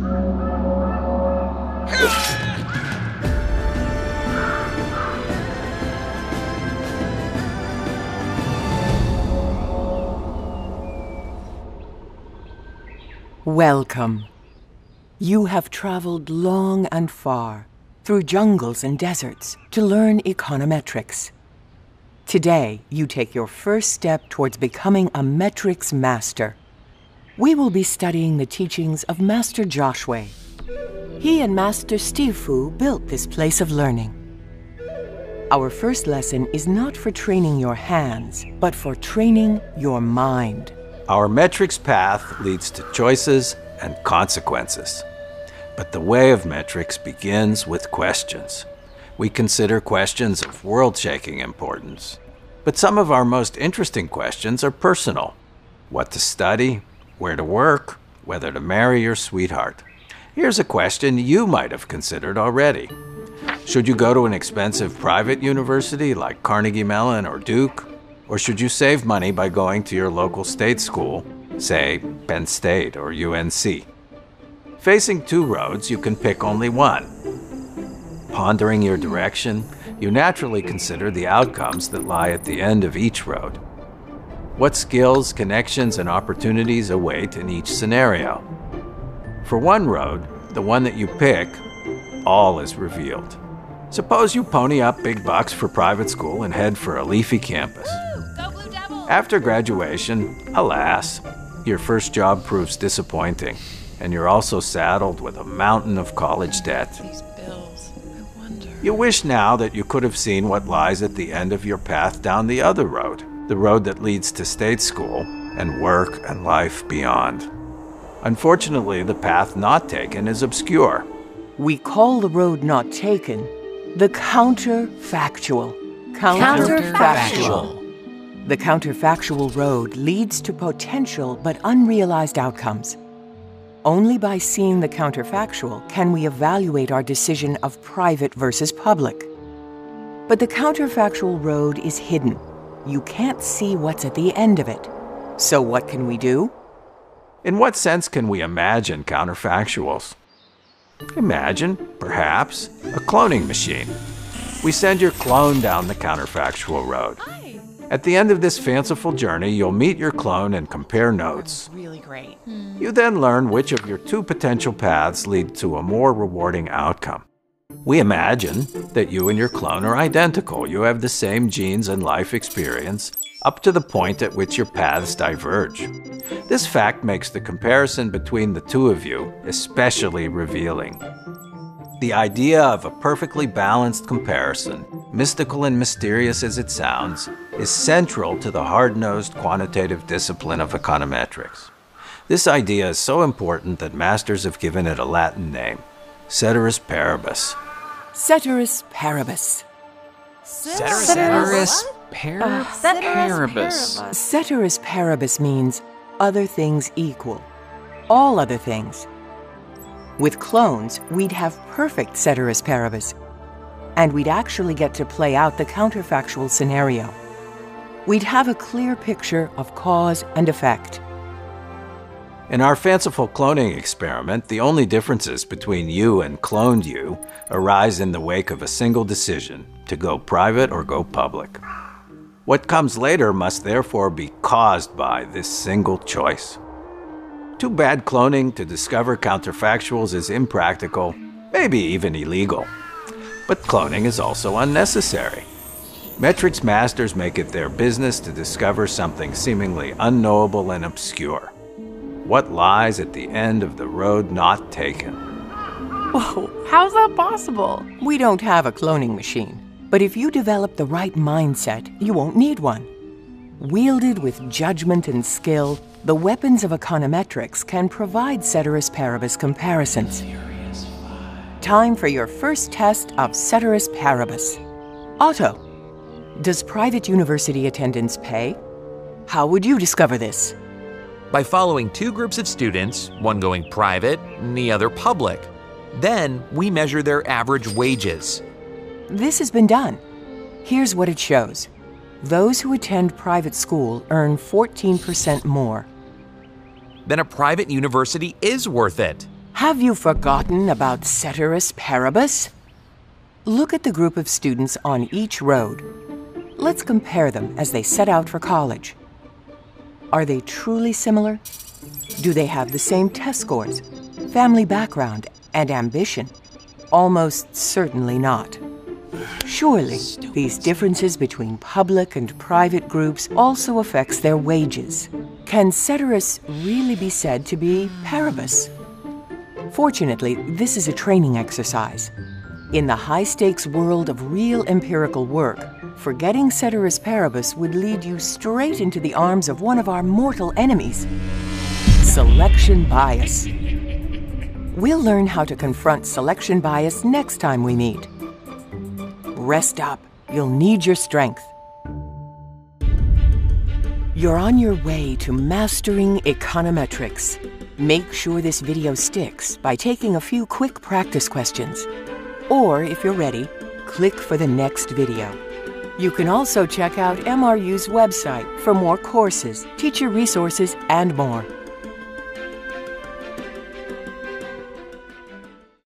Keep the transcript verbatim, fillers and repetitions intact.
Welcome. You have traveled long and far, through jungles and deserts, to learn econometrics. Today, you take your first step towards becoming a metrics master. We will be studying the teachings of Master Joshua. He and Master Steve Fu built this place of learning. Our first lesson is not for training your hands, but for training your mind. Our metrics path leads to choices and consequences. But the way of metrics begins with questions. We consider questions of world-shaking importance. But some of our most interesting questions are personal. What to study, where to work, whether to marry your sweetheart. Here's a question you might have considered already. Should you go to an expensive private university like Carnegie Mellon or Duke? Or should you save money by going to your local state school, say Penn State or U N C? Facing two roads, you can pick only one. Pondering your direction, you naturally consider the outcomes that lie at the end of each road. What skills, connections, and opportunities await in each scenario? For one road, the one that you pick, all is revealed. Suppose you pony up big bucks for private school and head for a leafy campus. After graduation, alas, your first job proves disappointing, and you're also saddled with a mountain of college debt. These bills, I wonder. You wish now that you could have seen what lies at the end of your path down the other road, the road that leads to state school and work and life beyond. Unfortunately, the path not taken is obscure. We call the road not taken the counterfactual. Counterfactual. The counterfactual road leads to potential but unrealized outcomes. Only by seeing the counterfactual can we evaluate our decision of private versus public. But the counterfactual road is hidden. You can't see what's at the end of it. So what can we do? In what sense can we imagine counterfactuals? Imagine, perhaps, a cloning machine. We send your clone down the counterfactual road. Hi. At the end of this fanciful journey, you'll meet your clone and compare notes. Really great. You then learn which of your two potential paths lead to a more rewarding outcome. We imagine that you and your clone are identical. You have the same genes and life experience, up to the point at which your paths diverge. This fact makes the comparison between the two of you especially revealing. The idea of a perfectly balanced comparison, mystical and mysterious as it sounds, is central to the hard-nosed quantitative discipline of econometrics. This idea is so important that masters have given it a Latin name, ceteris paribus. Ceteris paribus. Ceteris Ceteris paribus? paribus. Ceteris paribus means other things equal. All other things. With clones, we'd have perfect ceteris paribus, and we'd actually get to play out the counterfactual scenario. We'd have a clear picture of cause and effect. In our fanciful cloning experiment, the only differences between you and cloned you arise in the wake of a single decision, to go private or go public. What comes later must therefore be caused by this single choice. Too bad cloning to discover counterfactuals is impractical, maybe even illegal. But cloning is also unnecessary. Metrics masters make it their business to discover something seemingly unknowable and obscure. What lies at the end of the road not taken? Whoa, how's that possible? We don't have a cloning machine, but if you develop the right mindset, you won't need one. Wielded with judgment and skill, the weapons of econometrics can provide ceteris paribus comparisons. Time for your first test of ceteris paribus. Otto, does private university attendance pay? How would you discover this? By following two groups of students, one going private and the other public. Then we measure their average wages. This has been done. Here's what it shows. Those who attend private school earn fourteen percent more. Then a private university is worth it. Have you forgotten about Ceteris Paribus? Look at the group of students on each road. Let's compare them as they set out for college. Are they truly similar? Do they have the same test scores, family background, and ambition? Almost certainly not. Surely, these differences between public and private groups also affects their wages. Can Ceteris really be said to be paribus? Fortunately, this is a training exercise. In the high-stakes world of real empirical work, forgetting Ceteris Paribus would lead you straight into the arms of one of our mortal enemies, selection bias. We'll learn how to confront selection bias next time we meet. Rest up. You'll need your strength. You're on your way to mastering econometrics. Make sure this video sticks by taking a few quick practice questions. Or, if you're ready, click for the next video. You can also check out M R U's website for more courses, teacher resources, and more.